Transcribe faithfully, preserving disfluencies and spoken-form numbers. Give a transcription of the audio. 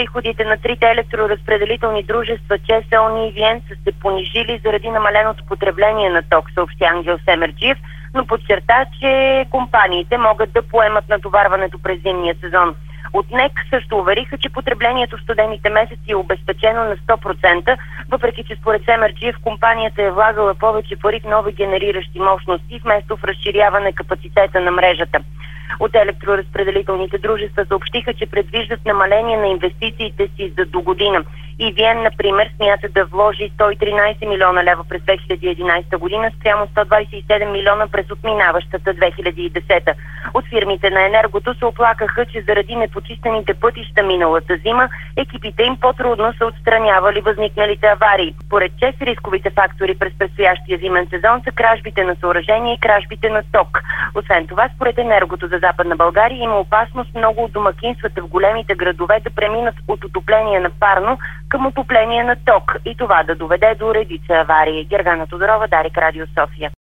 приходите на трите електроразпределителни дружества ЧЕЗ, ЕОН и ЕВН са се понижили заради намаленото потребление на ток, съобщи Ангел Семерджиев, но подчерта, че компаниите могат да поемат натоварването през зимния сезон. От НЕК също увериха, че потреблението в студените месеци е обезпечено на сто процента, въпреки че според Семерджиев компанията е влагала повече пари в нови генериращи мощности, вместо в разширяване капацитета на мрежата. От електроразпределителните дружества съобщиха, че предвиждат намаление на инвестициите си за до година. ЕВН, например, смята да вложи сто и тринадесет милиона лева през две хиляди и единадесета година спрямо сто двадесет и седем милиона през отминаващата две хиляди и десета. От фирмите на енергото се оплакаха, че заради непочистените пътища миналата зима, екипите им по-трудно са отстранявали възникналите аварии. Поред ЧЕЗ, рисковите фактори през предстоящия зимен сезон са кражбите на съоръжения и кражбите на ток. Освен това, според енергото за Западна България има опасност много от домакинствата в големите градове да преминат от отопление на парно към отопление на ток и това да доведе до редица аварии. Гергана Тодорова, Дарик, Радио София.